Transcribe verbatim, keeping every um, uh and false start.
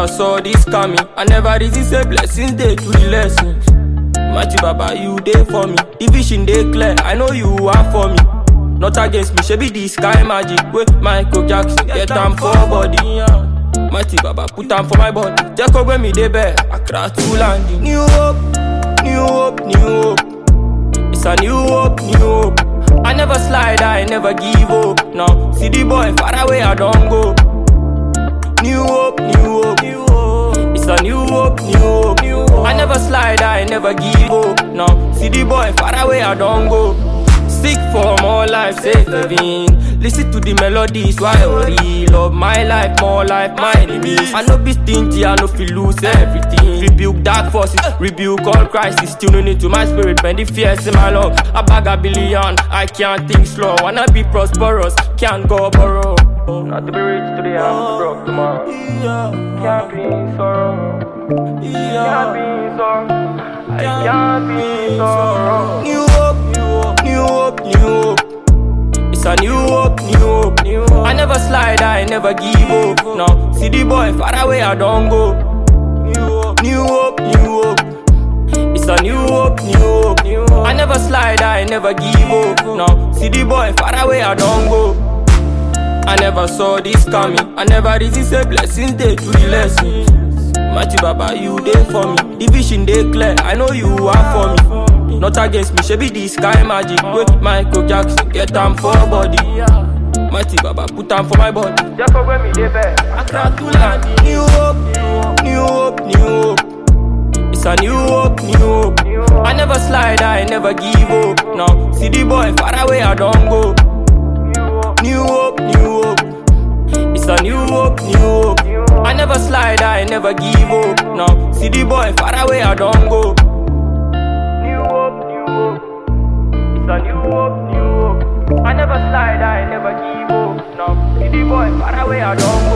never saw this coming. I never resisted blessings, they do the lessons. Mighty Baba, you there for me. The vision they clear, I know you are for me. Not against me, she be the sky magic. With Michael Jackson, get them for body. Mighty Baba, put them for my body. Jacob when me dey bear, I cry to landing. New hope, new hope, new hope. It's a new hope, new hope. I never slide, I never give up. Now, see the boy far away, I don't go. New hope, new hope, new hope. It's a new hope, new hope, new hope. I never slide, I never give up. Now, see the boy far away, I don't go. Seek for more life, safe living. Listen to the melodies, why I worry? Love my life, more life, my enemies. I know be stingy, I know feel lose everything. Rebuke dark forces, rebuke all crisis. Tuning into my spirit, bend the fears in my love. I bag a billion, I can't think slow. Wanna be prosperous, can't go borrow. Not to be rich today, I'm broke tomorrow. Can't be in sorrow. Can't be in sorrow. I can't be in sorrow. New hope, new hope, new hope. It's a new hope, new hope, new hope. I never slide, I never give up. Now, see the boy far away, I don't go. New hope, new hope, new hope. It's a new hope, new hope, new hope. I never slide, I never give up. Now, see the boy far away, I don't go. I never saw this coming. I never resisted blessings, they do the lessons. Mighty Baba, you there for me. The vision they clear, I know you are for me. Not against me, she be the sky magic. With Michael Jackson, get them for body. Mighty Baba, put them for my body. Jacob when me dey bear, I cry to land. New hope, new hope, new hope. It's a new hope, new hope. I never slide, I never give up. Now, see the boy far away, I don't go. New hope, new hope. It's a new hope, new hope. I never slide, I never give up. Now, see the boy far away, I don't go. New hope, new hope. It's a new hope, new hope. I never slide, I never give up. Now, see the boy far away, I don't go.